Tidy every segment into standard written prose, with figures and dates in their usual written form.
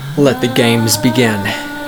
Let the games begin.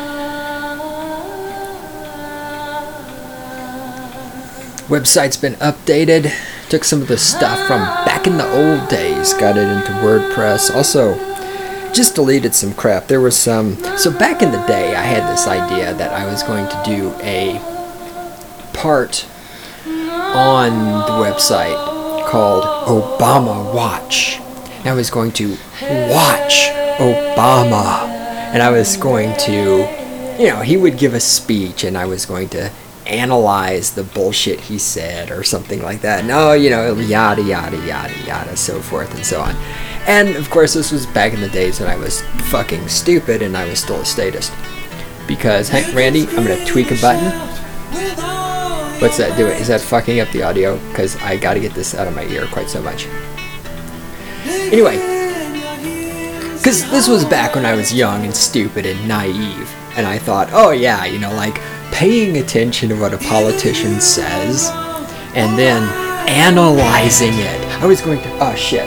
Website's been updated. Took some of the stuff from back in the old days, got it into WordPress. Also, just deleted some crap. There was some... So back in the day, I had this idea that I was going to do a part on the website called Obama Watch. And I was going to watch Obama. And I was going to, he would give a speech and I was going to analyze the bullshit he said or something like that. No, yada, yada, yada, yada, so forth and so on. And, of course, this was back in the days when I was fucking stupid and I was still a statist. Because, hey, Randy, I'm going to tweak a button. What's that doing? Is that fucking up the audio? Because I got to get this out of my ear quite so much. Anyway, because this was back when I was young and stupid and naive. And I thought, oh yeah, like paying attention to what a politician says and then analyzing it. I was going to, oh shit.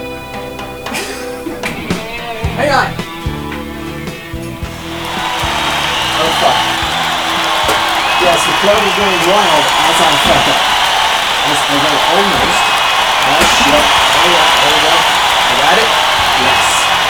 Hang on. Oh fuck. Yes, the crowd is going wild as I fuck up. As I go almost. Oh shit. Oh yeah, there we go. I got it? Yes.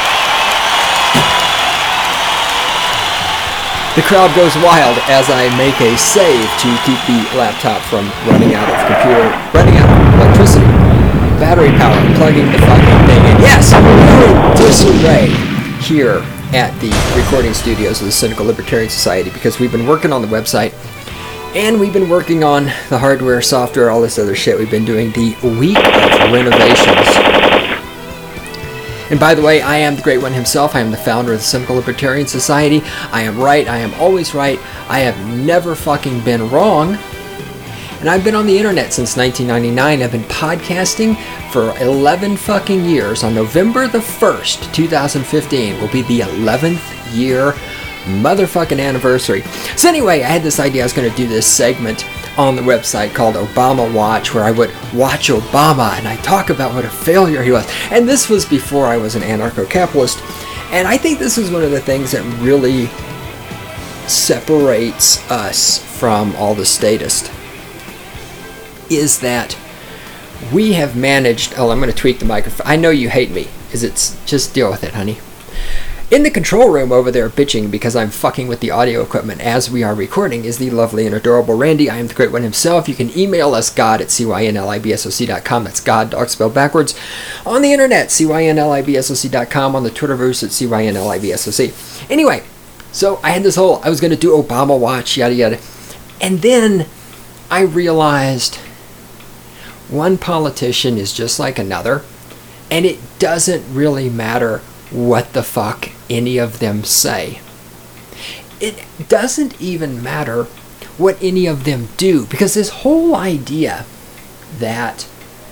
The crowd goes wild as I make a save to keep the laptop from running out of electricity. Battery power, plugging the fucking thing in. Yes, we're in disarray here at the recording studios of the Cynical Libertarian Society because we've been working on the website and we've been working on the hardware, software, all this other shit. We've been doing the week of renovations. And by the way, I am the Great One himself. I am the founder of the Cynical Libertarian Society. I am right. I am always right. I have never fucking been wrong. And I've been on the internet since 1999. I've been podcasting for 11 fucking years. On November the 1st, 2015 will be the 11th year motherfucking anniversary. So anyway, I had this idea I was going to do this segment on the website called Obama Watch, where I would watch Obama and I talk about what a failure he was. And this was before I was an anarcho-capitalist. And I think this is one of the things that really separates us from all the statists, is that we have managed... Oh, I'm going to tweak the microphone. I know you hate me. Just deal with it, honey. In the control room over there bitching because I'm fucking with the audio equipment as we are recording is the lovely and adorable Randy. I am the Great One himself. You can email us, god@cynlibsoc.com. That's God, dog spelled backwards. On the internet, cynlibsoc.com. On the Twitterverse at cynlibsoc. Anyway, so I had this whole... I was going to do Obama Watch, yada yada. And then I realized one politician is just like another. And it doesn't really matter what the fuck any of them say. It doesn't even matter what any of them do, because this whole idea that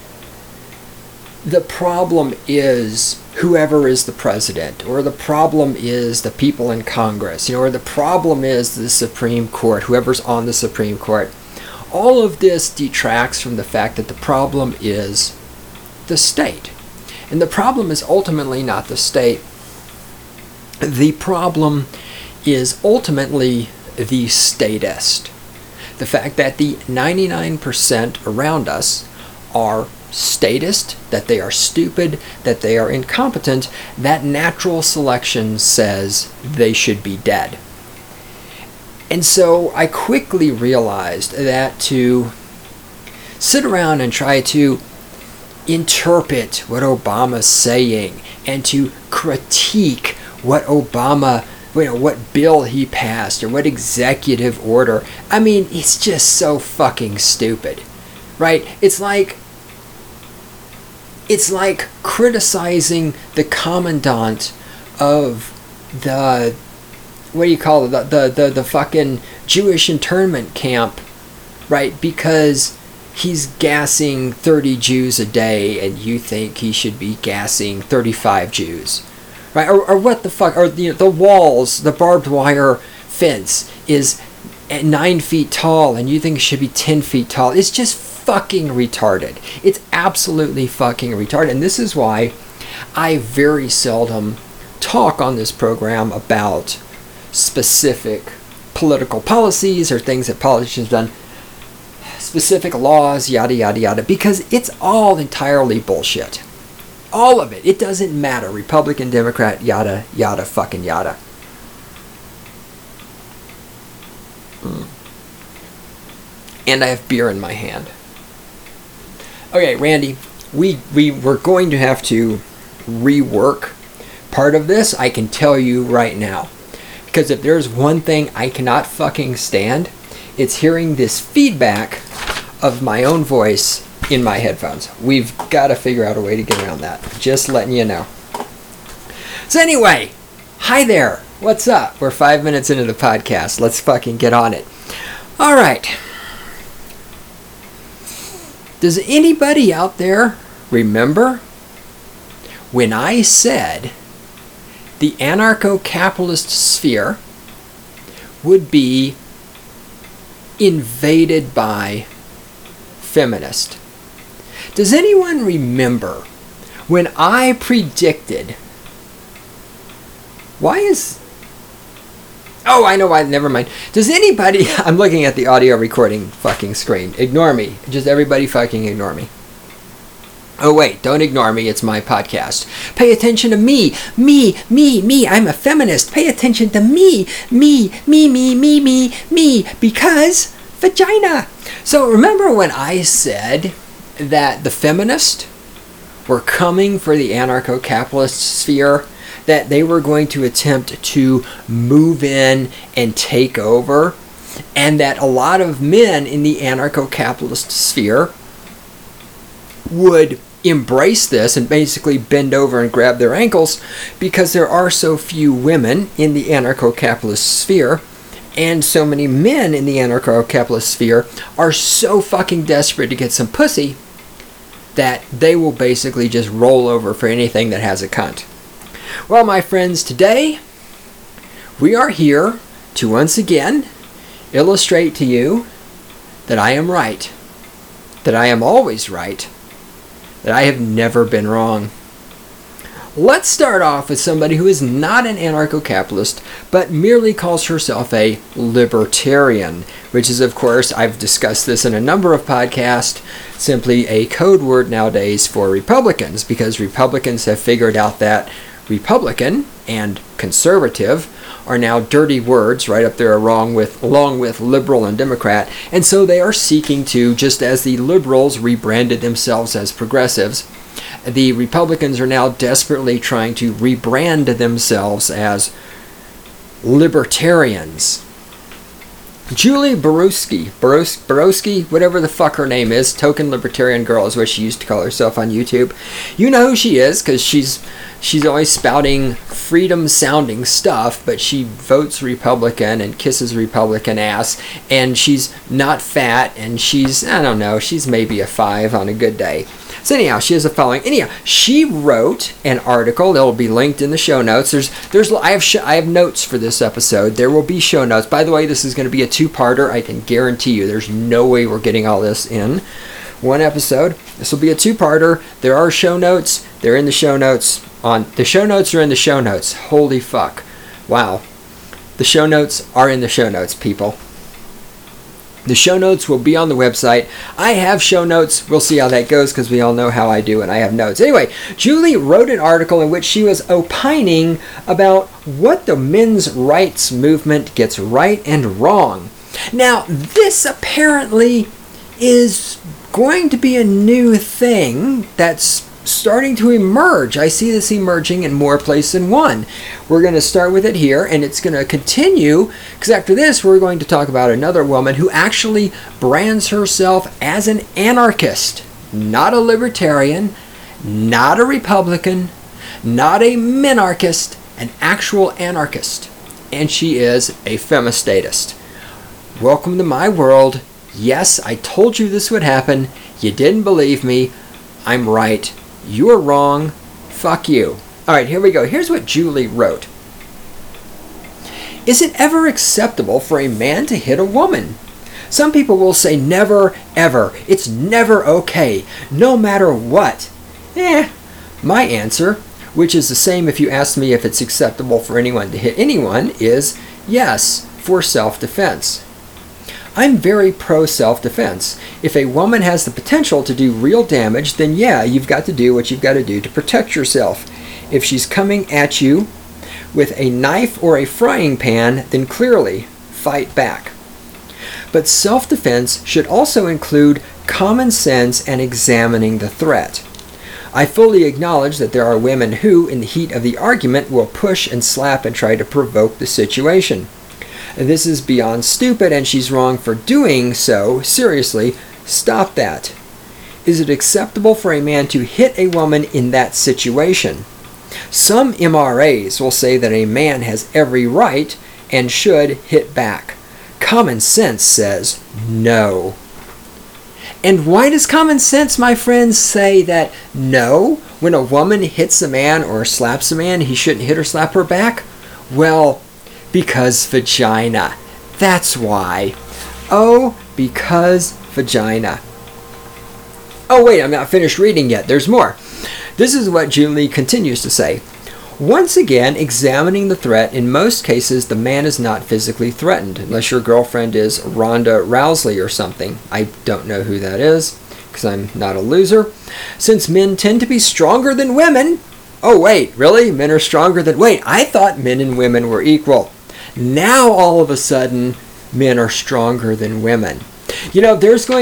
the problem is whoever is the president, or the problem is the people in Congress, or the problem is the Supreme Court, whoever's on the Supreme Court, all of this detracts from the fact that the problem is the state. And the problem is ultimately not the state. The problem is ultimately the statist. The fact that the 99% around us are statist, that they are stupid, that they are incompetent, that natural selection says they should be dead. And so I quickly realized that to sit around and try to interpret what Obama's saying and to critique what Obama, what bill he passed or what executive order. I mean, it's just so fucking stupid, right? It's like criticizing the commandant of the, what do you call it, the fucking Jewish internment camp, right? Because he's gassing 30 Jews a day and you think he should be gassing 35 Jews, right? Or what the fuck, or the walls, the barbed wire fence is at 9 feet tall and you think it should be 10 feet tall. It's just fucking retarded. It's absolutely fucking retarded. And this is why I very seldom talk on this program about specific political policies or things that politicians have done, specific laws, yada, yada, yada, because it's all entirely bullshit. All of it. It doesn't matter. Republican, Democrat, yada, yada, fucking yada. And I have beer in my hand. Okay, Randy, we were going to have to rework part of this, I can tell you right now. Because if there's one thing I cannot fucking stand, it's hearing this feedback of my own voice in my headphones. We've got to figure out a way to get around that. Just letting you know. So anyway, hi there. What's up? We're 5 minutes into the podcast. Let's fucking get on it. All right. Does anybody out there remember when I said the anarcho-capitalist sphere would be invaded by feminists? Does anyone remember when I predicted... Oh, I know why. Never mind. Does anybody... I'm looking at the audio recording fucking screen. Ignore me. Just everybody fucking ignore me. Oh, wait. Don't ignore me. It's my podcast. Pay attention to me. Me. I'm a feminist. Pay attention to me. Me. Because vagina. So remember when I said that the feminists were coming for the anarcho-capitalist sphere? That they were going to attempt to move in and take over, and that a lot of men in the anarcho-capitalist sphere would embrace this and basically bend over and grab their ankles because there are so few women in the anarcho-capitalist sphere, and so many men in the anarcho-capitalist sphere are so fucking desperate to get some pussy that they will basically just roll over for anything that has a cunt. Well, my friends, today we are here to once again illustrate to you that I am right, that I am always right, that I have never been wrong. Let's start off with somebody who is not an anarcho-capitalist, but merely calls herself a libertarian, which is, of course, I've discussed this in a number of podcasts, simply a code word nowadays for Republicans, because Republicans have figured out that Republican and conservative are now dirty words right up there along with liberal and Democrat, and so they are seeking to, just as the liberals rebranded themselves as progressives, the Republicans are now desperately trying to rebrand themselves as libertarians. Julie Borowski, whatever the fuck her name is, token libertarian girl is what she used to call herself on YouTube. You know who she is because she's always spouting freedom-sounding stuff, but she votes Republican and kisses Republican ass, and she's not fat, and she's, I don't know, she's maybe a 5 on a good day. So anyhow, she has a following. Anyhow, she wrote an article that will be linked in the show notes. I have notes for this episode. There will be show notes. By the way, this is going to be a 2-parter. I can guarantee you there's no way we're getting all this in one episode. This will be a 2-parter. There are show notes. They're in the show notes. The show notes are in the show notes. Holy fuck. Wow. The show notes are in the show notes, people. The show notes will be on the website. I have show notes. We'll see how that goes because we all know how I do and I have notes. Anyway, Julie wrote an article in which she was opining about what the men's rights movement gets right and wrong. Now, this apparently is going to be a new thing that's starting to emerge. I see this emerging in more places than one. We're going to start with it here, and it's going to continue, because after this, we're going to talk about another woman who actually brands herself as an anarchist, not a libertarian, not a Republican, not a minarchist, an actual anarchist, and she is a femistatist. Welcome to my world. Yes, I told you this would happen. You didn't believe me. I'm right. You're wrong. Fuck you. Alright, here we go. Here's what Julie wrote. Is it ever acceptable for a man to hit a woman? Some people will say never, ever. It's never okay. No matter what. My answer. which is the same if you ask me if it's acceptable for anyone to hit anyone, is yes, for self-defense. I'm very pro self-defense. If a woman has the potential to do real damage, then yeah, you've got to do what you've got to do to protect yourself. If she's coming at you with a knife or a frying pan, then clearly fight back. But self-defense should also include common sense and examining the threat. I fully acknowledge that there are women who, in the heat of the argument, will push and slap and try to provoke the situation. This is beyond stupid, and she's wrong for doing so. Seriously, stop that. Is it acceptable for a man to hit a woman in that situation? Some MRAs will say that a man has every right and should hit back. Common sense says no. And why does common sense, my friends, say that no? When a woman hits a man or slaps a man, he shouldn't hit or slap her back? Well, because vagina. That's why. Oh, because vagina. Oh wait, I'm not finished reading yet. There's more. This is what Julie continues to say. Once again, examining the threat, in most cases the man is not physically threatened, unless your girlfriend is Ronda Rousey or something. I don't know who that is, because I'm not a loser. Since men tend to be stronger than women. Oh wait, really? Men are stronger than... Wait, I thought men and women were equal. Now all of a sudden, men are stronger than women. You know,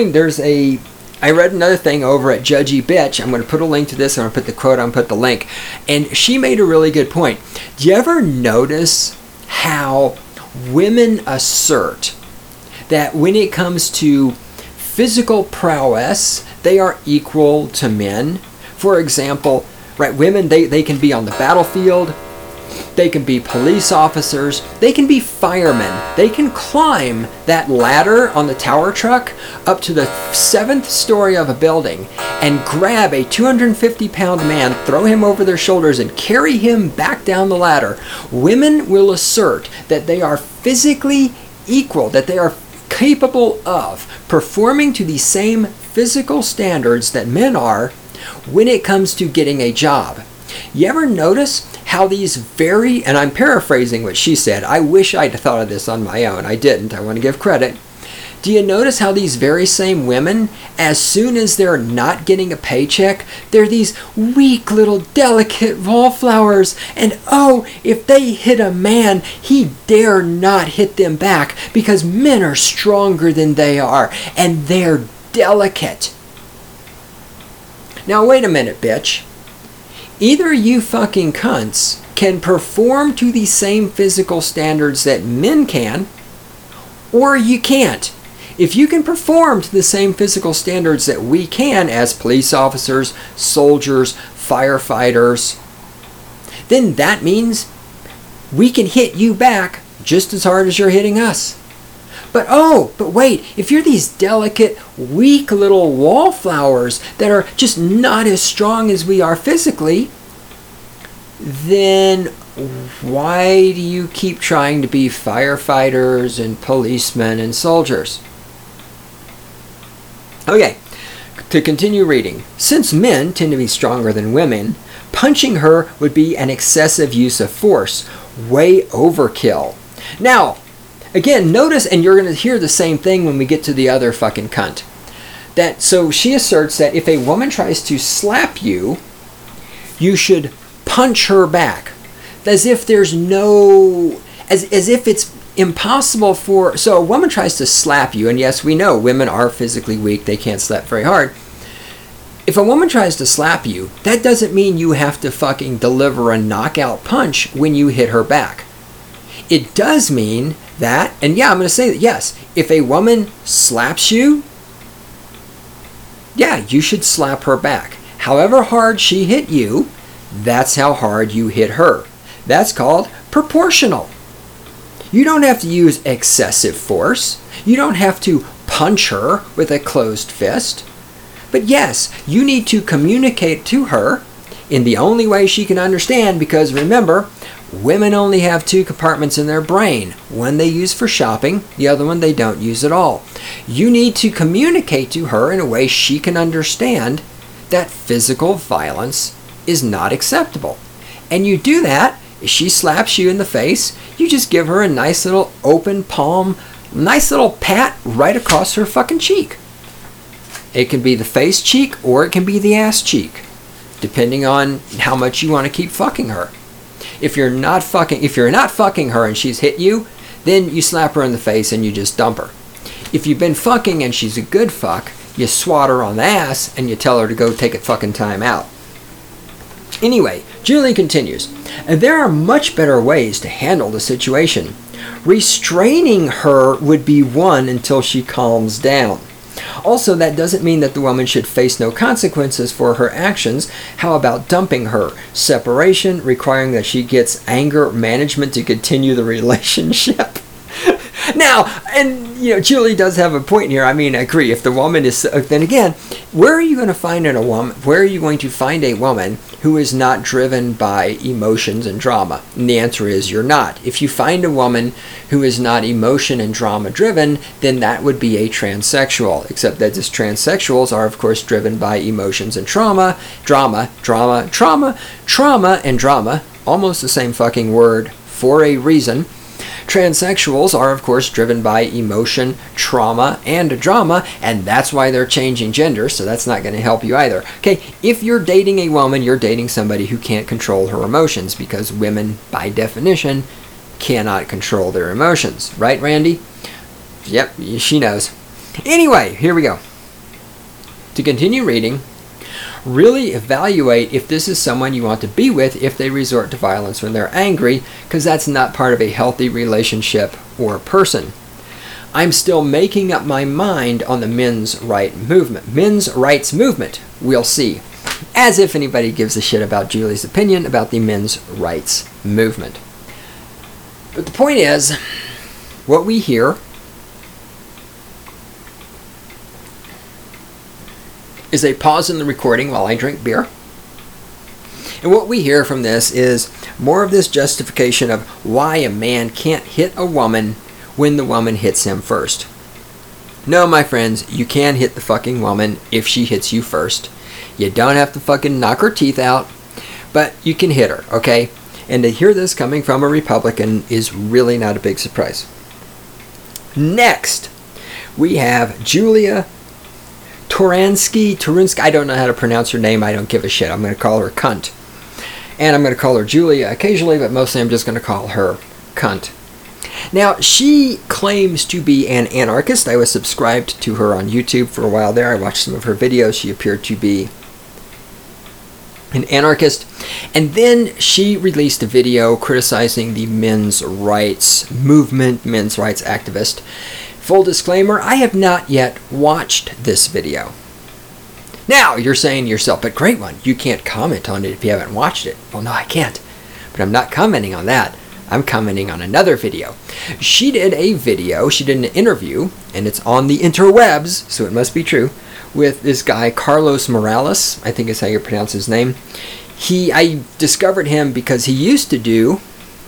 I read another thing over at Judgy Bitch. I'm going to put a link to this. I'm going to put the quote, I'm going to put the link. And she made a really good point. Do you ever notice how women assert that when it comes to physical prowess, they are equal to men? For example, right, women, they can be on the battlefield. They can be police officers. They can be firemen. They can climb that ladder on the tower truck up to the 7th story of a building and grab a 250-pound man, throw him over their shoulders, and carry him back down the ladder. Women will assert that they are physically equal, that they are capable of performing to the same physical standards that men are when it comes to getting a job. You ever notice how these and I'm paraphrasing what she said. I wish I'd thought of this on my own. I didn't. I want to give credit. Do you notice how these very same women, as soon as they're not getting a paycheck, they're these weak little delicate wallflowers, and oh, if they hit a man, he dare not hit them back because men are stronger than they are, and they're delicate. Now wait a minute, bitch. Either you fucking cunts can perform to the same physical standards that men can, or you can't. If you can perform to the same physical standards that we can as police officers, soldiers, firefighters, then that means we can hit you back just as hard as you're hitting us. But wait, if you're these delicate, weak little wallflowers that are just not as strong as we are physically, then why do you keep trying to be firefighters and policemen and soldiers? Okay, to continue reading. Since men tend to be stronger than women, punching her would be an excessive use of force, way overkill. Now, again, notice, and you're going to hear the same thing when we get to the other fucking cunt. So she asserts that if a woman tries to slap you, you should punch her back. As if there's as if it's impossible so a woman tries to slap you, and yes, we know women are physically weak, they can't slap very hard. If a woman tries to slap you, that doesn't mean you have to fucking deliver a knockout punch when you hit her back. It does mean that, and yeah, I'm going to say that, yes, if a woman slaps you, yeah, you should slap her back. However hard she hit you, that's how hard you hit her. That's called proportional. You don't have to use excessive force. You don't have to punch her with a closed fist. But yes, you need to communicate to her in the only way she can understand, because remember, women only have 2 compartments in their brain. One they use for shopping, the other one they don't use at all. You need to communicate to her in a way she can understand that physical violence is not acceptable. And you do that, if she slaps you in the face, you just give her a nice little open palm, nice little pat right across her fucking cheek. It can be the face cheek or it can be the ass cheek, depending on how much you want to keep fucking her. If you're not fucking her and she's hit you, then you slap her in the face and you just dump her. If you've been fucking and she's a good fuck, you swat her on the ass and you tell her to go take a fucking time out. Anyway, Julie continues, there are much better ways to handle the situation. Restraining her would be one until she calms down. Also, that doesn't mean that the woman should face no consequences for her actions. How about dumping her? Separation, requiring that she gets anger management to continue the relationship. Now, and Julie does have a point here. I mean, I agree. If the woman is, then again, where are you going to find a woman? Where are you going to find a woman who is not driven by emotions and drama? And the answer is you're not. If you find a woman who is not emotion and drama driven, then that would be a transsexual. Except that these transsexuals are, of course, driven by emotions and trauma, trauma, and drama. Almost the same fucking word for a reason. Transsexuals are, of course, driven by emotion, trauma, and drama, and that's why they're changing gender, so that's not going to help you either. Okay, if you're dating a woman, you're dating somebody who can't control her emotions, because women, by definition, cannot control their emotions. Right, Randy? Yep, she knows. Anyway, here we go. To continue reading, really evaluate if this is someone you want to be with if they resort to violence when they're angry, because that's not part of a healthy relationship or person. I'm still making up my mind on the men's rights movement. We'll see. As if anybody gives a shit about Julie's opinion about the men's rights movement. But the point is, what we hear is a pause in the recording while I drink beer. And what we hear from this is more of this justification of why a man can't hit a woman when the woman hits him first. No, my friends, you can hit the fucking woman if she hits you first. You don't have to fucking knock her teeth out, but you can hit her, okay? And to hear this coming from a Republican is really not a big surprise. Next, we have Julia Toransky, I don't know how to pronounce her name. I don't give a shit. I'm going to call her cunt. And I'm going to call her Julia occasionally, but mostly I'm just going to call her cunt. Now, she claims to be an anarchist. I was subscribed to her on YouTube for a while there. I watched some of her videos. She appeared to be an anarchist. And then she released a video criticizing the men's rights movement, men's rights activist. Full disclaimer, I have not yet watched this video. Now, you're saying to yourself, but great one, you can't comment on it if you haven't watched it. Well, no, I can't. But I'm not commenting on that. I'm commenting on another video. She did a video, she did an interview, and it's on the interwebs, so it must be true, with this guy, Carlos Morales, I think is how you pronounce his name. I discovered him because he used to do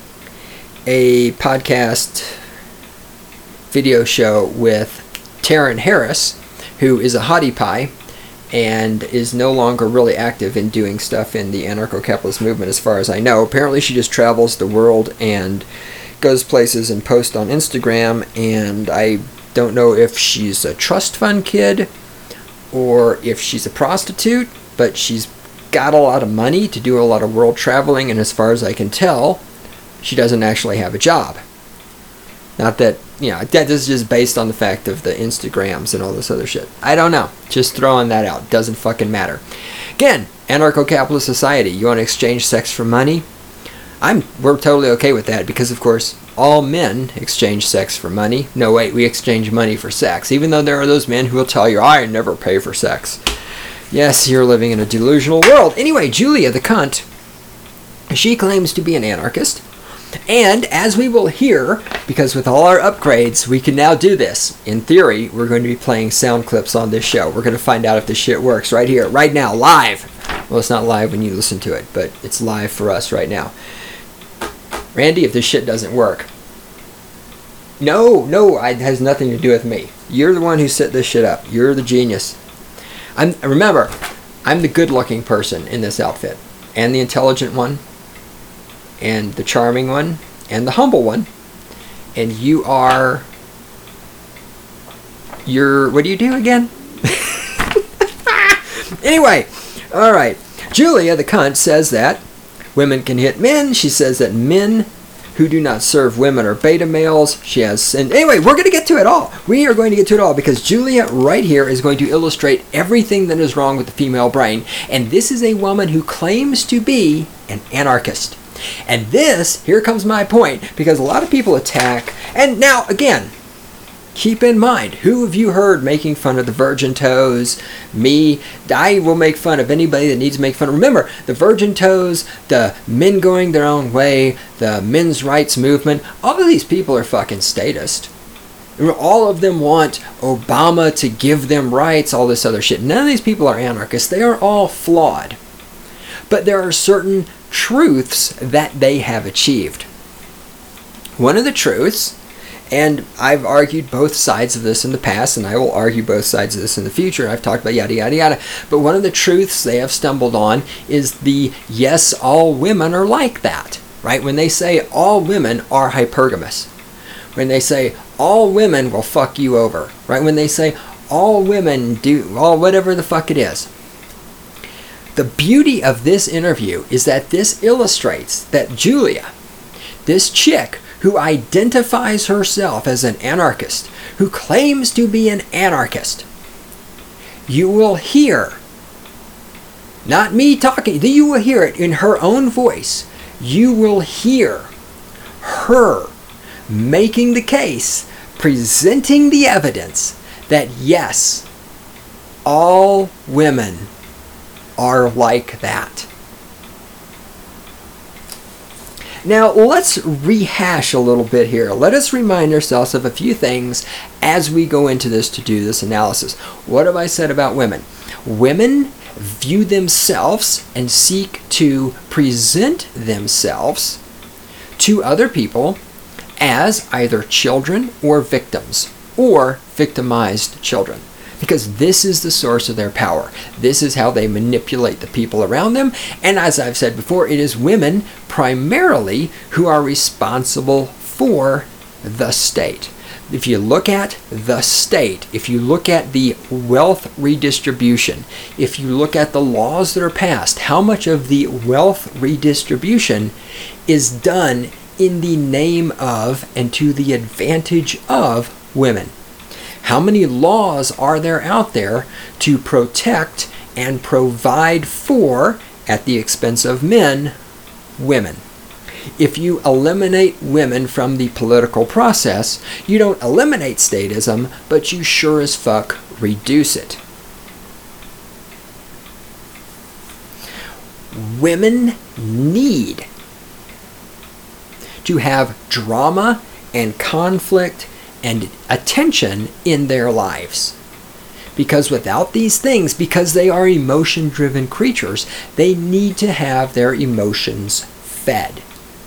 a podcast video show with Taryn Harris, who is a hottie pie and is no longer really active in doing stuff in the anarcho-capitalist movement as far as I know. Apparently she just travels the world and goes places and posts on Instagram, and I don't know if she's a trust fund kid or if she's a prostitute, but she's got a lot of money to do a lot of world traveling, and as far as I can tell, she doesn't actually have a job. Not that, that is just based on the fact of the Instagrams and all this other shit. I don't know. Just throwing that out. Doesn't fucking matter. Again, anarcho-capitalist society. You want to exchange sex for money? We're totally okay with that because, of course, all men exchange sex for money. No, wait, we exchange money for sex. Even though there are those men who will tell you, I never pay for sex. Yes, you're living in a delusional world. Anyway, Julia the cunt, she claims to be an anarchist. And as we will hear, because with all our upgrades, we can now do this. In theory, we're going to be playing sound clips on this show. We're going to find out if this shit works right here, right now, live. Well, it's not live when you listen to it, but it's live for us right now. Randy, if this shit doesn't work. No, it has nothing to do with me. You're the one who set this shit up. You're the genius. Remember, I'm the good-looking person in this outfit. And the intelligent one. and the charming one and the humble one. And you're, what do you do again? Anyway, all right. Julia, the cunt, says that women can hit men. She says that men who do not serve women are beta males. She has, and anyway, we're going to get to it all. We are going to get to it all because Julia right here is going to illustrate everything that is wrong with the female brain. And this is a woman who claims to be an anarchist. And this, here comes my point, because a lot of people attack, and now, again, keep in mind, who have you heard making fun of the virgin toes? Me. I will make fun of anybody that needs to make fun. Remember, the virgin toes, the men going their own way, the men's rights movement, all of these people are fucking statist. All of them want Obama to give them rights, all this other shit. None of these people are anarchists. They are all flawed. But there are certain truths that they have achieved. One of the truths, and I've argued both sides of this in the past, and I will argue both sides of this in the future. I've talked about yada, yada, yada. But one of the truths they have stumbled on is the yes, all women are like that, right? When they say all women are hypergamous. When they say all women will fuck you over, right? When they say all women do, all whatever the fuck it is. The beauty of this interview is that this illustrates that Julia, this chick who identifies herself as an anarchist, who claims to be an anarchist, you will hear, not me talking, you will hear it in her own voice. You will hear her making the case, presenting the evidence that yes, all women are like that. Now, let's rehash a little bit here. Let us remind ourselves of a few things as we go into this to do this analysis. What have I said about women? Women view themselves and seek to present themselves to other people as either children or victims, or victimized children. Because this is the source of their power. This is how they manipulate the people around them. And as I've said before, it is women primarily who are responsible for the state. If you look at the state, if you look at the wealth redistribution, if you look at the laws that are passed, how much of the wealth redistribution is done in the name of and to the advantage of women? How many laws are there out there to protect and provide for, at the expense of men, women? If you eliminate women from the political process, you don't eliminate statism, but you sure as fuck reduce it. Women need to have drama and conflict and attention in their lives. Because without these things, because they are emotion-driven creatures, they need to have their emotions fed.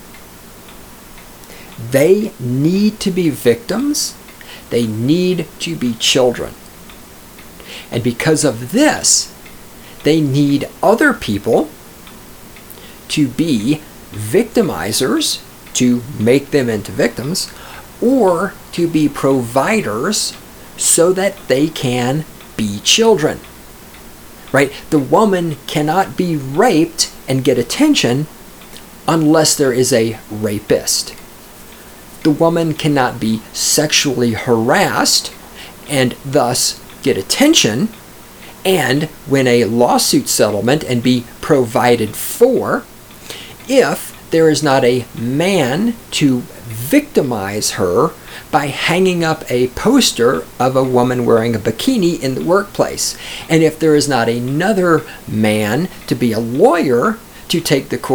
They need to be victims. They need to be children. And because of this, they need other people to be victimizers, to make them into victims, or to be providers so that they can be children. Right? The woman cannot be raped and get attention unless there is a rapist. The woman cannot be sexually harassed and thus get attention and win a lawsuit settlement and be provided for if there is not a man to victimize her by hanging up a poster of a woman wearing a bikini in the workplace. And if there is not another man to be a lawyer to take the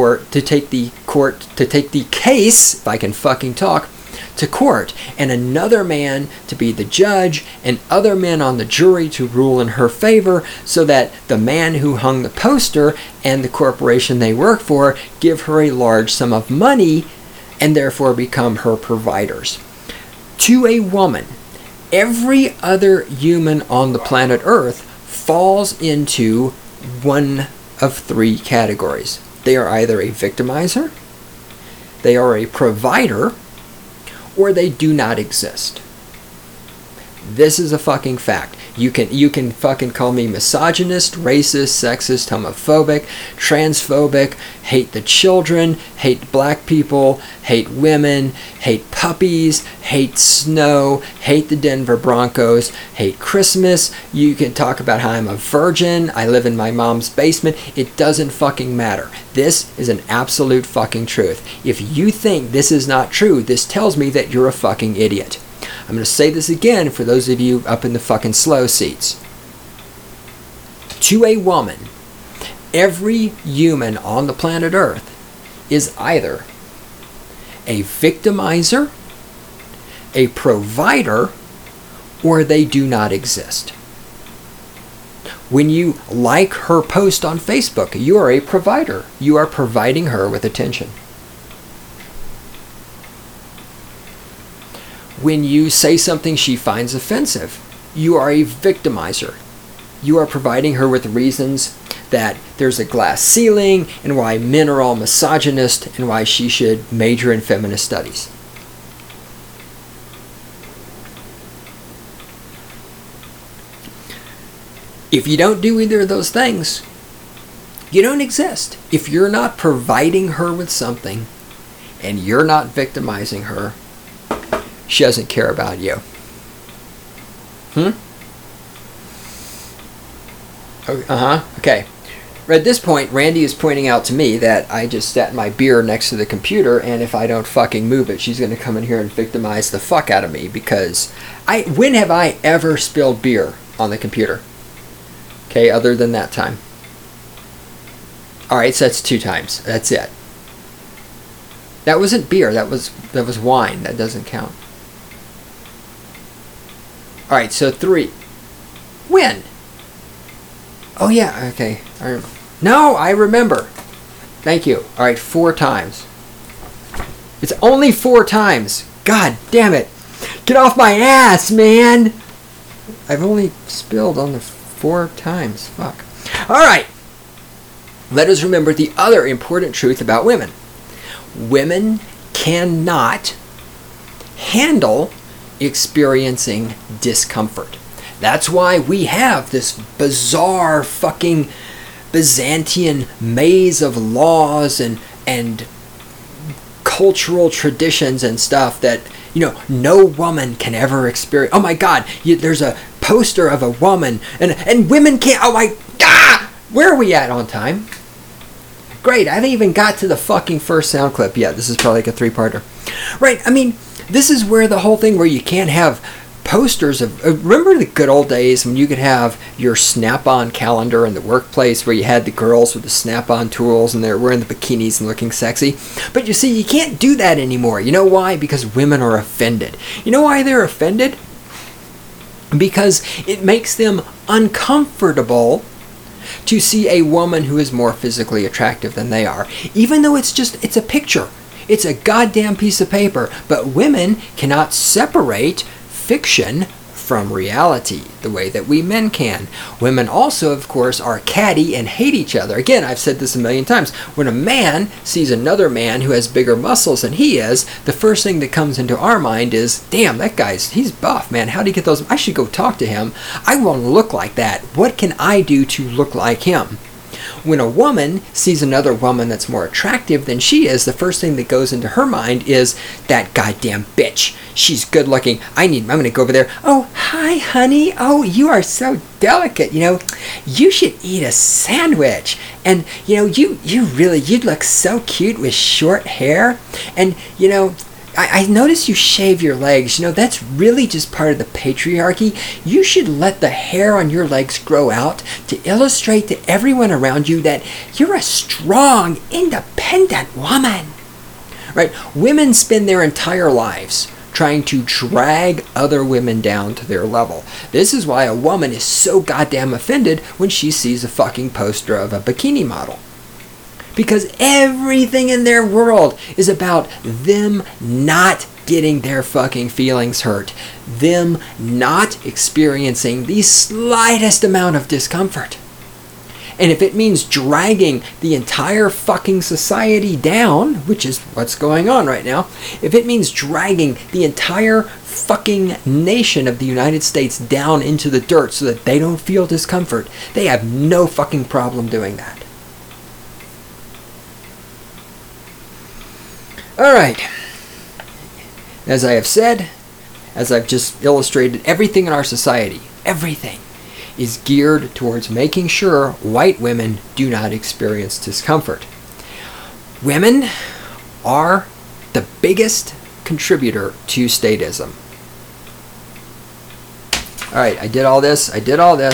case, if I can fucking talk, to court, and another man to be the judge, and other men on the jury to rule in her favor, so that the man who hung the poster and the corporation they work for give her a large sum of money and therefore become her providers. To a woman, every other human on the planet Earth falls into one of three categories. They are either a victimizer, they are a provider, or they do not exist. This is a fucking fact. You can fucking call me misogynist, racist, sexist, homophobic, transphobic, hate the children, hate black people, hate women, hate puppies, hate snow, hate the Denver Broncos, hate Christmas. You can talk about how I'm a virgin, I live in my mom's basement. It doesn't fucking matter. This is an absolute fucking truth. If you think this is not true, this tells me that you're a fucking idiot. I'm going to say this again for those of you up in the fucking slow seats. To a woman, every human on the planet Earth is either a victimizer, a provider, or they do not exist. When you like her post on Facebook, you are a provider. You are providing her with attention. When you say something she finds offensive, you are a victimizer. You are providing her with reasons that there's a glass ceiling and why men are all misogynist and why she should major in feminist studies. If you don't do either of those things, you don't exist. If you're not providing her with something and you're not victimizing her, she doesn't care about you. Okay. At this point, Randy is pointing out to me that I just sat my beer next to the computer, and if I don't fucking move it, she's going to come in here and victimize the fuck out of me, because when have I ever spilled beer on the computer? Okay, other than that time. Alright, so that's 2 times. That's it. That wasn't beer, that was wine. That doesn't count. Alright, so 3. When? Oh yeah, okay. No, I remember. Thank you. Alright, 4 times. It's only 4 times. God damn it. Get off my ass, man. I've only spilled on the 4 times. Fuck. Alright. Let us remember the other important truth about women. Women cannot handle experiencing discomfort. That's why we have this bizarre fucking Byzantine maze of laws and cultural traditions and stuff that, no woman can ever experience. Oh my God, there's a poster of a woman and women can't. Oh my God, where are we at on time? Great, I haven't even got to the fucking first sound clip yet. This is probably like a 3-parter. Right, I mean, this is where the whole thing where you can't have posters of... remember the good old days when you could have your Snap-on calendar in the workplace where you had the girls with the Snap-on tools and they're wearing the bikinis and looking sexy? But you see, you can't do that anymore. You know why? Because women are offended. You know why they're offended? Because it makes them uncomfortable to see a woman who is more physically attractive than they are. Even though it's a picture. It's a goddamn piece of paper. But women cannot separate fiction from reality the way that we men can. Women also, of course, are catty and hate each other. Again, I've said this a million times. When a man sees another man who has bigger muscles than he is, the first thing that comes into our mind is, damn, that he's buff, man. How'd he get those? I should go talk to him. I want to look like that. What can I do to look like him? When a woman sees another woman that's more attractive than she is, the first thing that goes into her mind is, that goddamn bitch. She's good looking. I'm going to go over there. Oh, hi, honey. Oh, you are so delicate. You should eat a sandwich. And, you'd look so cute with short hair. And, I notice you shave your legs. That's really just part of the patriarchy. You should let the hair on your legs grow out to illustrate to everyone around you that you're a strong, independent woman. Right? Women spend their entire lives trying to drag other women down to their level. This is why a woman is so goddamn offended when she sees a fucking poster of a bikini model. Because everything in their world is about them not getting their fucking feelings hurt. Them not experiencing the slightest amount of discomfort. And if it means dragging the entire fucking society down, which is what's going on right now, if it means dragging the entire fucking nation of the United States down into the dirt so that they don't feel discomfort, they have no fucking problem doing that. Alright. As I have said, as I've just illustrated, everything in our society, everything, is geared towards making sure white women do not experience discomfort. Women are the biggest contributor to statism. Alright, I did all this, I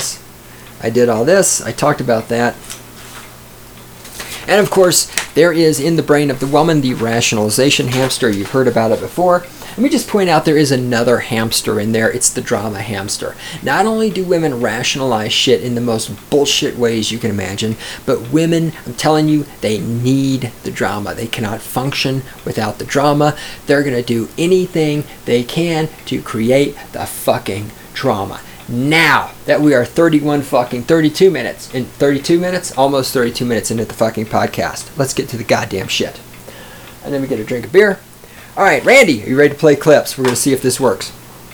talked about that. And of course, there is in the brain of the woman the rationalization hamster. You've heard about it before. Let me just point out there is another hamster in there. It's the drama hamster. Not only do women rationalize shit in the most bullshit ways you can imagine, but women, I'm telling you, they need the drama. They cannot function without the drama. They're going to do anything they can to create the fucking drama. Now that we are 32 minutes, almost 32 minutes into the fucking podcast, let's get to the goddamn shit. And then we get a drink of beer. All right, Randy, are you ready to play clips? We're going to see if this works.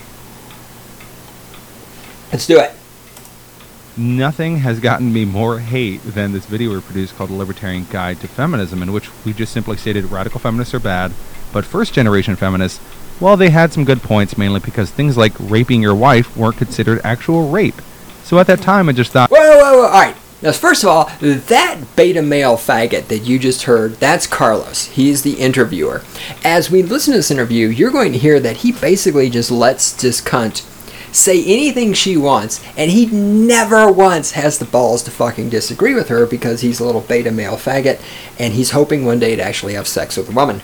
Let's do it. Nothing has gotten me more hate than this video we produced called The Libertarian Guide to Feminism, in which we just simply stated radical feminists are bad, but first-generation feminists, well, they had some good points, mainly because things like raping your wife weren't considered actual rape. So at that time, I just thought... Whoa. All right. Now, first of all, that beta male faggot that you just heard, that's Carlos. He's the interviewer. As we listen to this interview, you're going to hear that he basically just lets this cunt say anything she wants, and he never once has the balls to fucking disagree with her because he's a little beta male faggot, and he's hoping one day to actually have sex with a woman.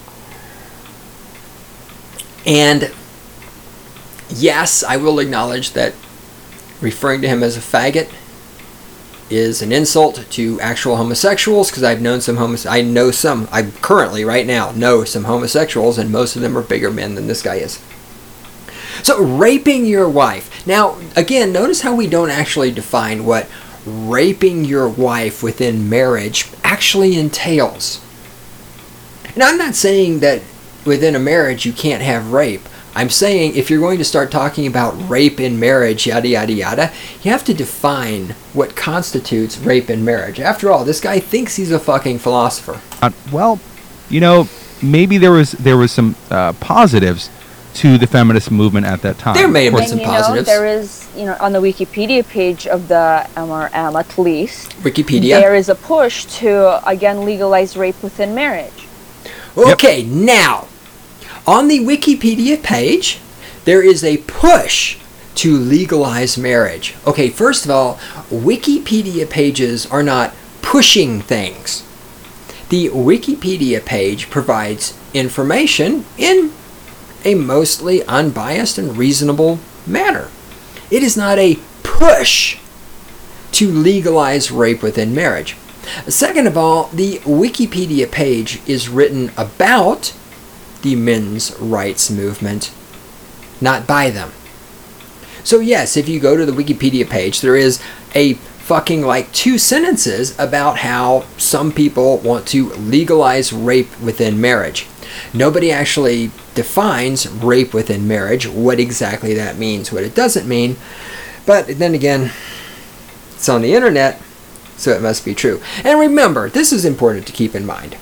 And yes, I will acknowledge that referring to him as a faggot is an insult to actual homosexuals, because I've known some I currently right now know some homosexuals, and most of them are bigger men than this guy is. So raping your wife. Now, again, notice how we don't actually define what raping your wife within marriage actually entails. Now, I'm not saying that within a marriage you can't have rape. I'm saying if you're going to start talking about rape in marriage, yada, yada, yada, you have to define what constitutes rape in marriage. After all, this guy thinks he's a fucking philosopher. Well, maybe there was some positives to the feminist movement at that time. There may have been some positives. There is, on the Wikipedia page of the MRM at least, Wikipedia, there is a push to, again, legalize rape within marriage. Okay, now, on the Wikipedia page, there is a push to legalize marriage. Okay, first of all, Wikipedia pages are not pushing things. The Wikipedia page provides information in a mostly unbiased and reasonable manner. It is not a push to legalize rape within marriage. Second of all, the Wikipedia page is written about the men's rights movement, not by them. So yes, if you go to the Wikipedia page, there is a fucking 2 sentences about how some people want to legalize rape within marriage. Nobody actually defines rape within marriage, what exactly that means, what it doesn't mean. But then again, it's on the internet, so it must be true. And remember, this is important to keep in mind.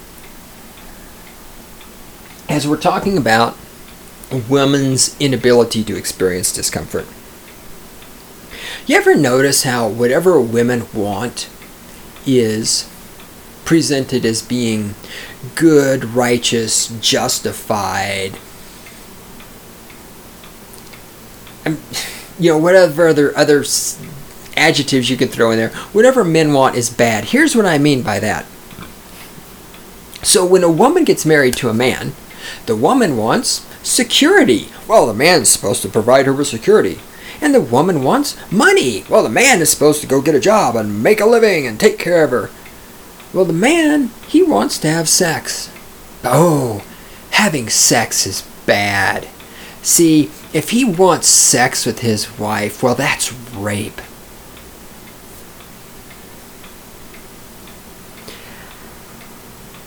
As we're talking about a woman's inability to experience discomfort, you ever notice how whatever women want is presented as being good, righteous, justified, whatever other adjectives you could throw in there, whatever men want is bad. Here's what I mean by that. So when a woman gets married to a man, the woman wants security. Well, the man's supposed to provide her with security. And the woman wants money. Well, the man is supposed to go get a job and make a living and take care of her. Well, the man, he wants to have sex. Oh, having sex is bad. See, if he wants sex with his wife, well, that's rape.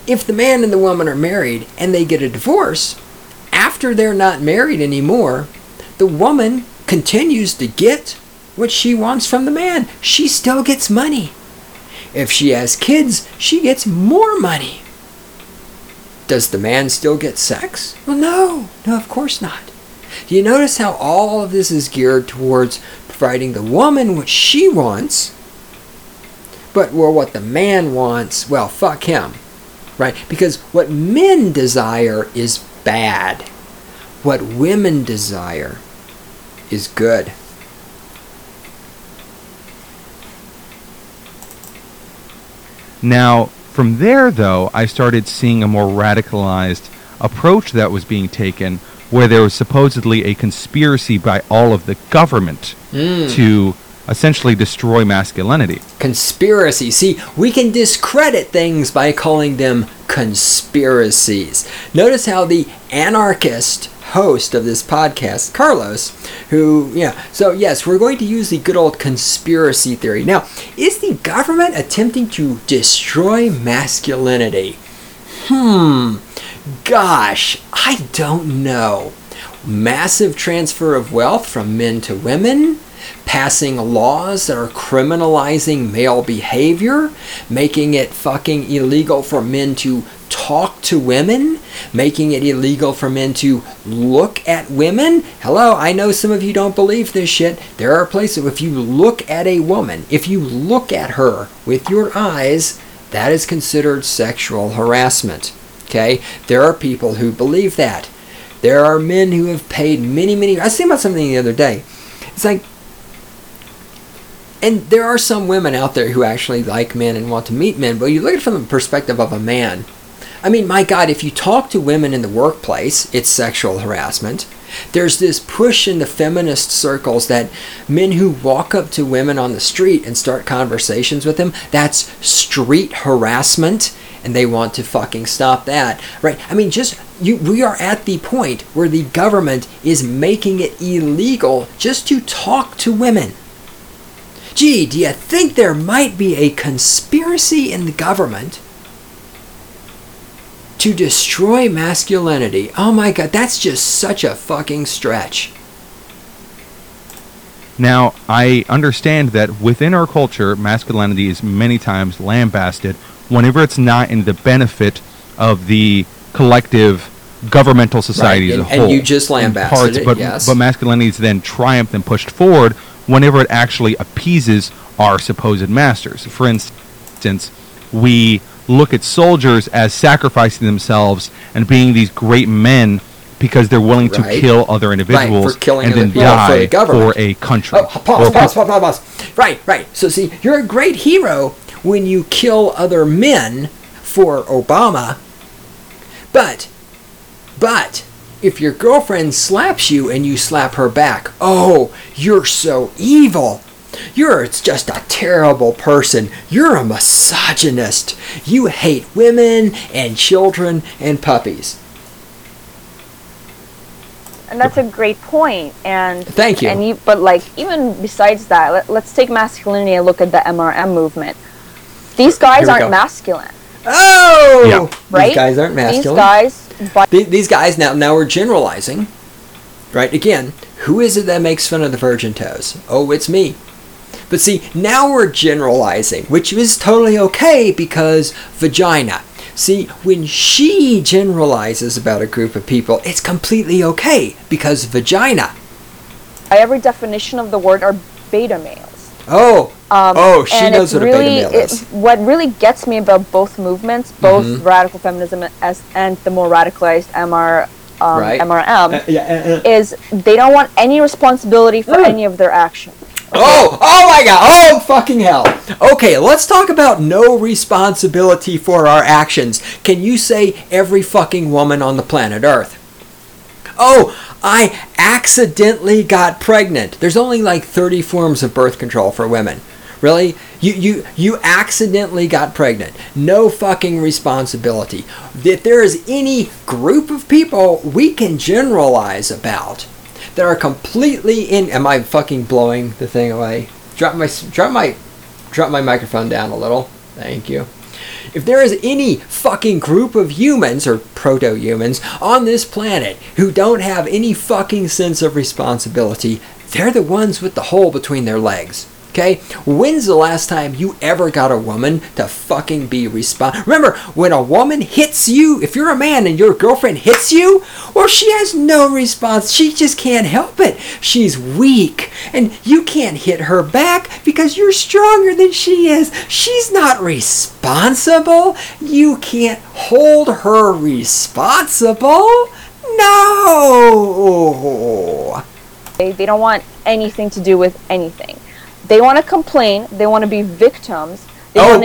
if the man and the woman are married and they get a divorce, after they're not married anymore, the woman continues to get what she wants from the man. She still gets money. If she has kids, she gets more money. Does the man still get sex? Well, no. No, of course not. Do you notice how all of this is geared towards providing the woman what she wants, but what the man wants, well, fuck him, right? Because what men desire is bad. What women desire is good. Now, from there, though, I started seeing a more radicalized approach that was being taken, where there was supposedly a conspiracy by all of the government to essentially destroy masculinity. Conspiracy. See, we can discredit things by calling them conspiracies. Notice how the anarchist host of this podcast, Carlos, so yes, we're going to use the good old conspiracy theory. Now, is the government attempting to destroy masculinity? Gosh, I don't know. Massive transfer of wealth from men to women, passing laws that are criminalizing male behavior, making it fucking illegal for men to talk to women, making it illegal for men to look at women. Hello, I know some of you don't believe this shit. There are places, if you look at a woman, if you look at her with your eyes, that is considered sexual harassment. Okay? There are people who believe that. There are men who have paid many... I was thinking about something the other day. It's like, and there are some women out there who actually like men and want to meet men, but you look at it from the perspective of a man. I mean, my God, if you talk to women in the workplace, it's sexual harassment. There's this push in the feminist circles that men who walk up to women on the street and start conversations with them, that's street harassment, and they want to fucking stop that, right? I mean, we are at the point where the government is making it illegal just to talk to women. Gee, do you think there might be a conspiracy in the government to destroy masculinity? Oh my God, that's just such a fucking stretch. Now, I understand that within our culture, masculinity is many times lambasted whenever it's not in the benefit of the collective governmental society as a whole. And you just lambasted it, yes. But masculinity is then triumphed and pushed forward whenever it actually appeases our supposed masters. For instance, we look at soldiers as sacrificing themselves and being these great men because they're willing to kill other individuals and then die for a country. Pause. Right. So see, you're a great hero when you kill other men for Obama, but if your girlfriend slaps you and you slap her back, oh, you're so evil. You're just a terrible person. You're a misogynist. You hate women and children and puppies. And that's a great point. And thank you. But even besides that, let's take masculinity and look at the MRM movement. These guys aren't masculine. Oh, yeah. Right? These guys aren't masculine. These guys, now we're generalizing, right? Again, who is it that makes fun of the virgin toes? Oh, it's me. But see, now we're generalizing, which is totally okay because vagina. See, when she generalizes about a group of people, it's completely okay because vagina. By every definition of the word are beta males. She knows what a beta male is. What really gets me about both movements, both radical feminism and the more radicalized MRM, is they don't want any responsibility for any of their actions. Oh my God, oh fucking hell. Okay, let's talk about no responsibility for our actions. Can you say every fucking woman on the planet Earth? Oh, I accidentally got pregnant. There's only 30 forms of birth control for women. Really? You accidentally got pregnant. No fucking responsibility. If there is any group of people we can generalize about that are completely am I fucking blowing the thing away? Drop my microphone down a little. Thank you. If there is any fucking group of humans or proto-humans on this planet who don't have any fucking sense of responsibility, they're the ones with the hole between their legs. Okay? When's the last time you ever got a woman to fucking be responsible? Remember, when a woman hits you, if you're a man and your girlfriend hits you, well, she has no response. She just can't help it. She's weak. And you can't hit her back because you're stronger than she is. She's not responsible. You can't hold her responsible. No! They don't want anything to do with anything. They want to complain. They want to be victims. They want to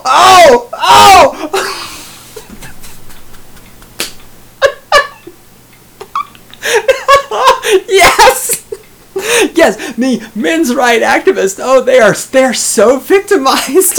Yes! Yes, the men's right activists. Oh, they're so victimized.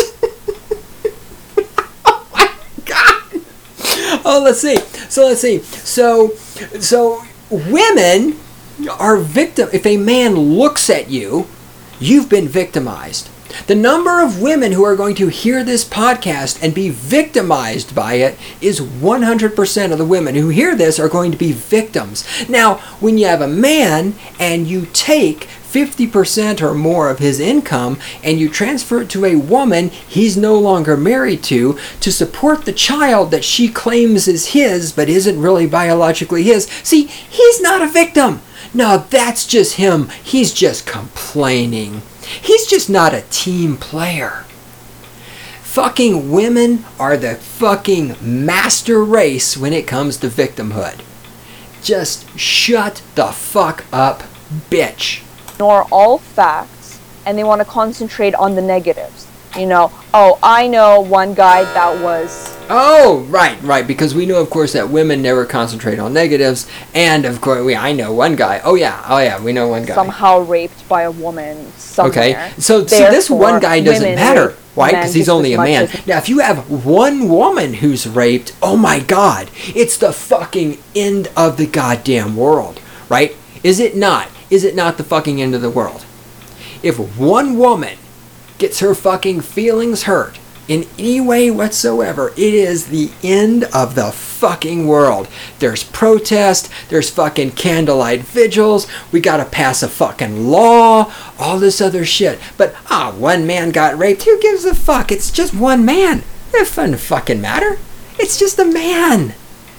Oh my God. Oh, let's see. So women are victim. If a man looks at you, you've been victimized. The number of women who are going to hear this podcast and be victimized by it is 100% of the women who hear this are going to be victims. Now, when you have a man and you take 50% or more of his income and you transfer it to a woman he's no longer married to support the child that she claims is his but isn't really biologically his, see, he's not a victim. No, that's just him. He's just complaining. He's just not a team player. Fucking women are the fucking master race when it comes to victimhood. Just shut the fuck up, bitch. Ignore all facts, and they want to concentrate on the negatives. You know, oh, I know one guy that was... Oh, right, because we know, of course, that women never concentrate on negatives, and, of course, I know one guy. Oh, yeah, we know one guy. Somehow raped by a woman somewhere. Okay, so this one guy doesn't matter. Why? Because he's only a man. Now, if you have one woman who's raped, oh my God, it's the fucking end of the goddamn world, right? Is it not? Is it not the fucking end of the world? If one woman gets her fucking feelings hurt in any way whatsoever, it is the end of the fucking world. There's protest, there's fucking candlelight vigils, we gotta pass a fucking law, all this other shit. But, one man got raped, who gives a fuck? It's just one man. It doesn't fucking matter. It's just a man.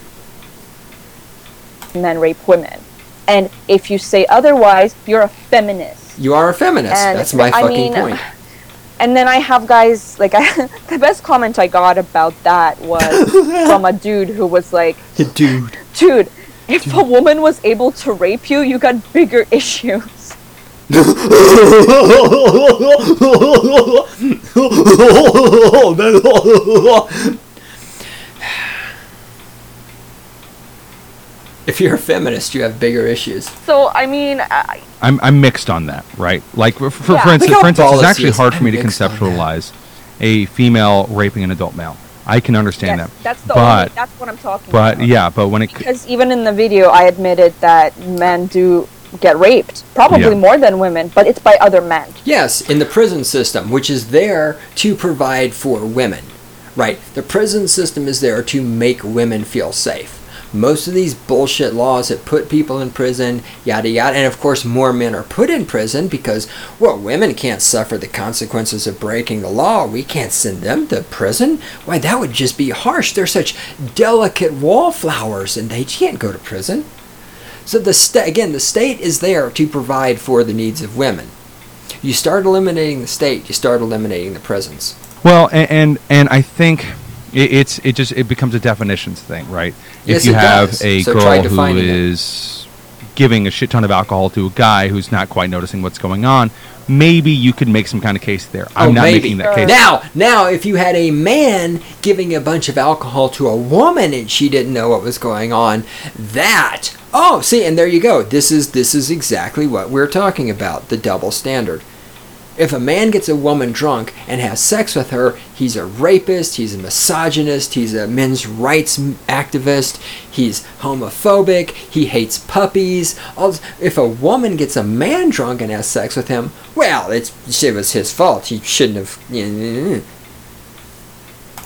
Men rape women. And if you say otherwise, you're a feminist. You are a feminist. And that's my fucking point. And then I have guys, like, the best comment I got about that was from a dude who was like, Dude, if a woman was able to rape you, you got bigger issues. If you're a feminist, you have bigger issues. So, I mean... I'm mixed on that, right? Like, for instance, it's actually hard for me to conceptualize a female raping an adult male. I can understand that. That's what I'm talking about. But, yeah, but when it... Because even in the video, I admitted that men do get raped. Probably more than women, but it's by other men. Yes, in the prison system, which is there to provide for women. Right? The prison system is there to make women feel safe. Most of these bullshit laws that put people in prison, yada yada, and of course more men are put in prison because, well, women can't suffer the consequences of breaking the law. We can't send them to prison. Why, that would just be harsh. They're such delicate wallflowers and they can't go to prison. So the state is there to provide for the needs of women. You start eliminating the state, you start eliminating the prisons. Well, and I think... It becomes a definitions thing, right? Yes, if you have a girl who is giving a shit ton of alcohol to a guy who's not quite noticing what's going on, maybe you could make some kind of case there. I'm not making that case. Now, if you had a man giving a bunch of alcohol to a woman and she didn't know what was going on, and there you go. This is exactly what we're talking about, the double standard. If a man gets a woman drunk and has sex with her, he's a rapist, he's a misogynist, he's a men's rights activist, he's homophobic, he hates puppies. If a woman gets a man drunk and has sex with him, well, it was his fault. He shouldn't have...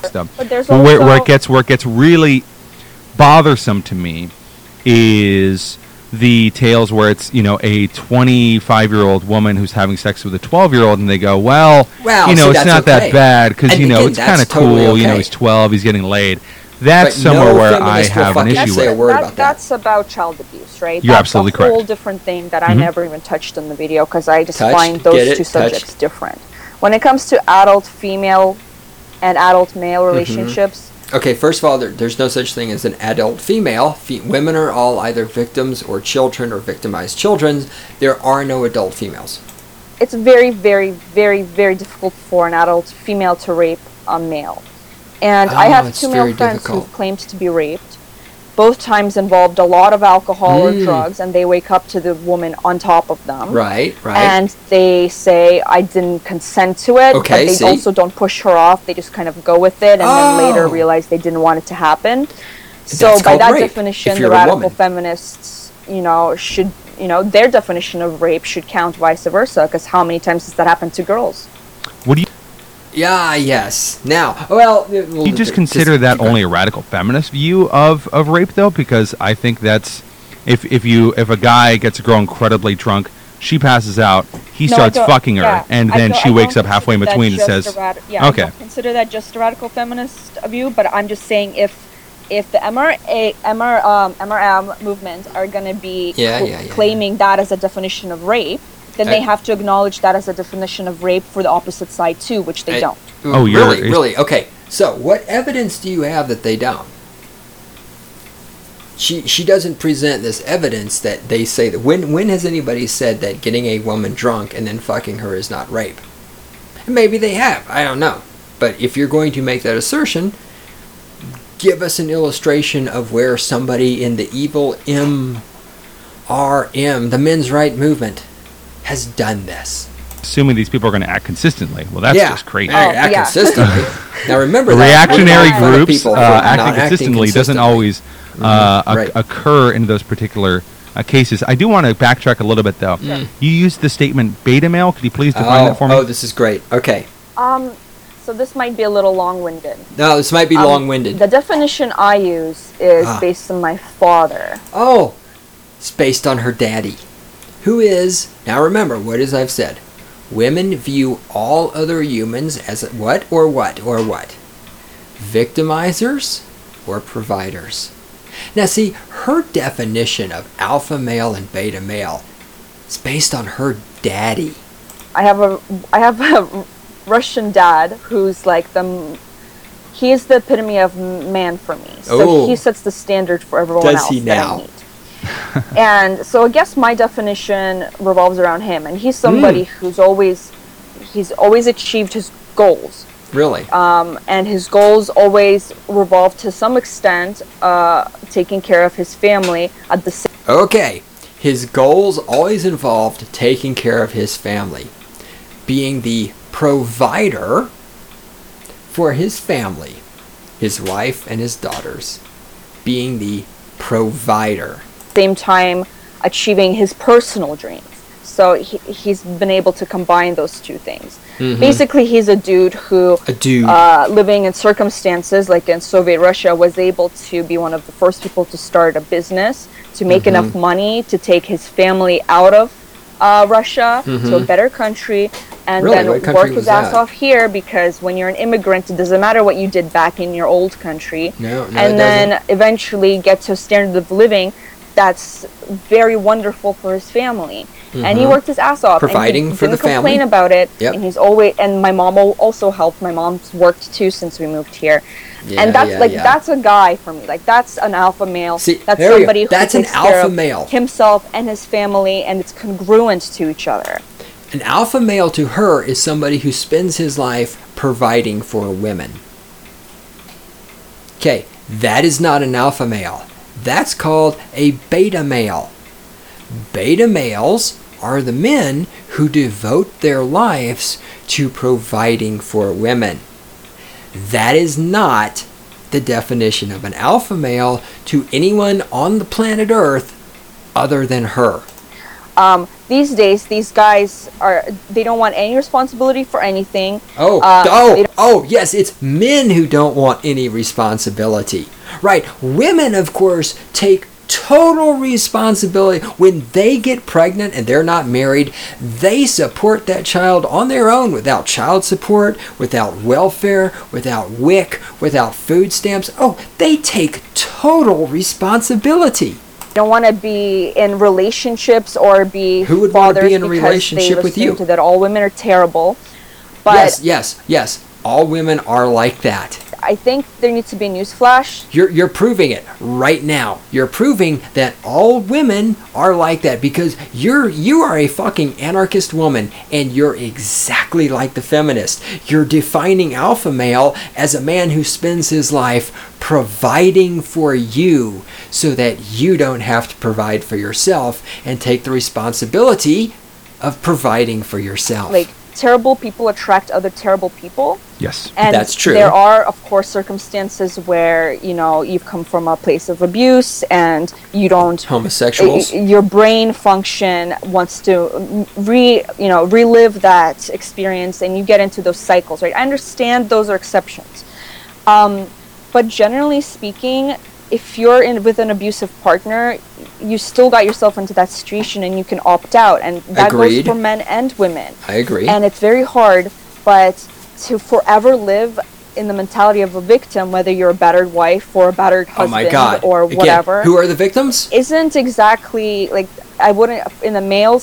stuff. But there's But also where it gets really bothersome to me is the tales where it's, you know, a 25-year-old woman who's having sex with a 12-year-old, and they go, well, you know, see, it's not that bad because, you know, again, it's kind of totally cool. okay. You know, he's 12, he's getting laid. That's But somewhere no where I feminist will have an fucking issue say a with. word about that. That's about child abuse, right? You're That's absolutely a whole correct. different thing that I Mhm. never even touched in the video because I just Touched, find get those it, two subjects touched. different. When it comes to adult female and adult male relationships, Okay, first of all, there's no such thing as an adult female. Women are all either victims or children or victimized children. There are no adult females. it's very, very, very, very difficult for an adult female to rape a male. And I have it's two male very friends difficult. who've claimed to be raped. Both times involved a lot of alcohol or Mm. drugs, and they wake up to the woman on top of them. Right, right. And they say, I didn't consent to it, Okay, but they see? also don't push her off. They just kind of go with it, and then later Oh. realize they didn't want it to happen. So That's by called that rape, definition, if the you're a radical woman. feminists, should, their definition of rape should count vice versa, because how many times does that happen to girls? What do you Yeah, yes. Now, well... Do you just consider that only a radical feminist view of rape, though? Because I think that's if a guy gets a girl incredibly drunk, she passes out, he No, I starts don't- fucking her, yeah, and I then don't- she I wakes don't up halfway in consider between and that says, just I "Okay." don't consider that just a radical feminist view, but I'm just saying if the MRM movement are going to be claiming that as a definition of rape, then they have to acknowledge that as a definition of rape for the opposite side too, which they don't. Oh, really? Okay. So, what evidence do you have that they don't? She doesn't present this evidence that they say that. When has anybody said that getting a woman drunk and then fucking her is not rape? And maybe they have. I don't know. But if you're going to make that assertion, give us an illustration of where somebody in the evil MRM, the men's right movement, has done this. Assuming these people are going to act consistently. Well, that's just crazy. Act consistently. Now remember, reactionary that we're groups people acting consistently doesn't always Right. occur in those particular cases. I do want to backtrack a little bit, though. You used the statement beta male. Could you please define that for me? Oh, this is great. Okay. So this might be a little long-winded. No, this might be long-winded. The definition I use is based on my father. Oh, it's based on her daddy, who is, now remember, what as I've said, women view all other humans as what? Victimizers or providers. Now see, her definition of alpha male and beta male is based on her daddy. I have a Russian dad who's like he is the epitome of man for me. So he sets the standard for everyone else that I meet. And so I guess my definition revolves around him, and he's somebody he's always achieved his goals. Really? And his goals always revolve to some extent taking care of his family at the same. Okay, his goals always involved taking care of his family, being the provider for his family, his wife and his daughters, being the provider. Same time achieving his personal dreams. So he's been able to combine those two things. Mm-hmm. Basically, he's a dude who, living in circumstances like in Soviet Russia, was able to be one of the first people to start a business, to make enough money to take his family out of Russia to a better country, and then work his ass off here, because when you're an immigrant, it doesn't matter what you did back in your old country. And then eventually get to a standard of living that's very wonderful for his family. And he worked his ass off, providing and he for didn't the family. complain about it. And he's always, and my mom also helped. My mom's worked too since we moved here. And that's that's a guy for me. Like, that's an alpha male. See, that's somebody who that's takes an alpha care of male. himself and his family, and it's congruent to each other. An alpha male to her is somebody who spends his life providing for women. Okay, that is not an alpha male. That's called a beta male. Beta males are the men who devote their lives to providing for women. That is not the definition of an alpha male to anyone on the planet Earth other than her. These days, these guys they don't want any responsibility for anything. Yes, it's men who don't want any responsibility. Right. Women, of course, take total responsibility. When they get pregnant and they're not married, they support that child on their own without child support, without welfare, without WIC, without food stamps. They take total responsibility. Don't want to be in relationships or be who would want to be in a relationship with you? That all women are terrible. But yes. All women are like that. I think there needs to be a newsflash. You're proving it right now. You're proving that all women are like that because you are a fucking anarchist woman and you're exactly like the feminist. You're defining alpha male as a man who spends his life providing for you so that you don't have to provide for yourself and take the responsibility of providing for yourself. Like, terrible people attract other terrible people. Yes, and that's true. There are, of course, circumstances where you've come from a place of abuse and you don't. Homosexuals. Your brain function wants to relive that experience, and you get into those cycles. Right? I understand those are exceptions, but generally speaking, if you're with an abusive partner, you still got yourself into that situation and you can opt out. And that Agreed. goes for men and women. I agree. And it's very hard, but to forever live in the mentality of a victim, whether you're a battered wife or a battered husband or whatever. Again, who are the victims? Isn't exactly, like, I wouldn't, in a male.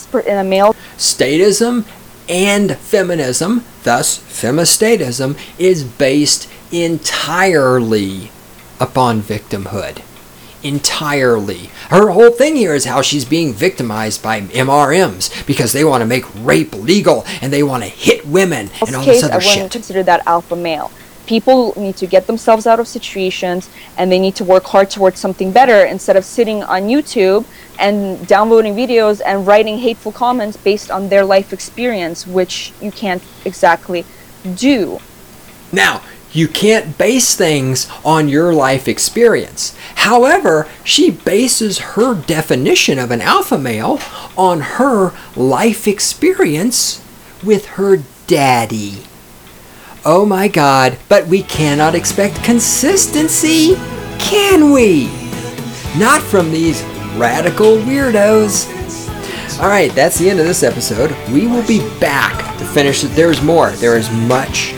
Statism and feminism, thus femistatism, is based entirely upon victimhood. Entirely. Her whole thing here is how she's being victimized by MRMs because they want to make rape legal and they want to hit women and all this other shit. I wouldn't consider that alpha male. People need to get themselves out of situations and they need to work hard towards something better instead of sitting on YouTube and downloading videos and writing hateful comments based on their life experience, which you can't exactly do. Now, you can't base things on your life experience. However, she bases her definition of an alpha male on her life experience with her daddy. Oh my God, but we cannot expect consistency, can we? Not from these radical weirdos. Alright, that's the end of this episode. We will be back to finish it. There's more. There is much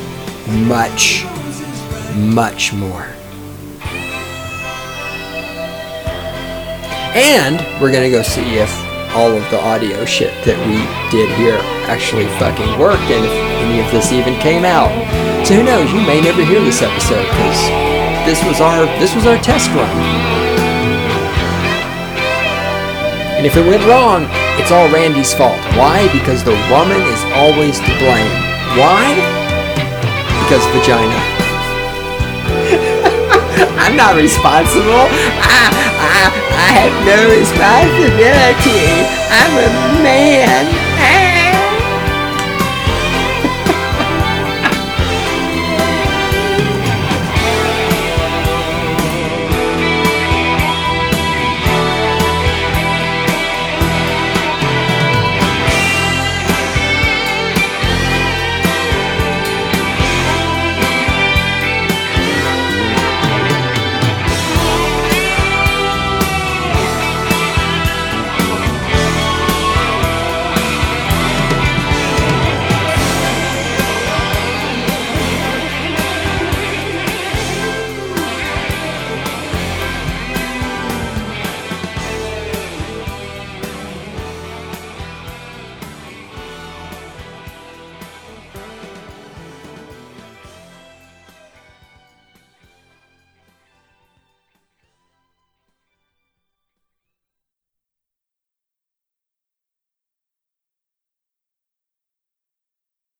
more. And we're gonna go see if all of the audio shit that we did here actually fucking worked and if any of this even came out. So who knows, you may never hear this episode because this was our test run. And if it went wrong, it's all Randy's fault. Why? Because the woman is always to blame. Why? Because vagina. I'm not responsible. I have no responsibility. I'm a man.